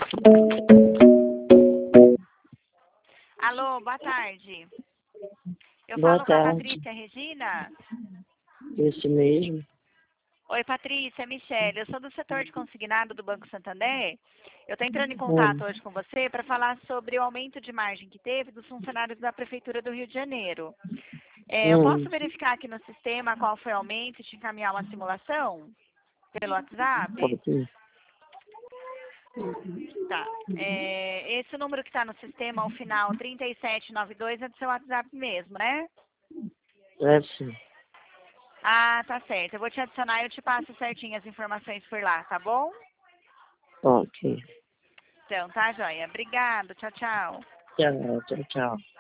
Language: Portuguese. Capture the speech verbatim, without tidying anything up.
Alô, boa tarde. Eu Boa falo com a tarde. Patrícia Regina. Esse mesmo. Oi, Patrícia, Michele. Eu sou do setor de consignado do Banco Santander. Eu estou entrando em Hum. contato hoje com você para falar sobre o aumento de margem que teve dos funcionários da Prefeitura do Rio de Janeiro. É, eu Hum. posso verificar aqui no sistema qual foi o aumento e te encaminhar uma simulação pelo WhatsApp? Pode. Tá. É, esse número que está no sistema, o final trinta e sete noventa e dois, é do seu WhatsApp mesmo, né? É sim. Ah, tá certo. Eu vou te adicionar e eu te passo certinho as informações por lá, tá bom? Ok. Então, tá, joia. Obrigada. Tchau, tchau. Tchau, tchau, tchau.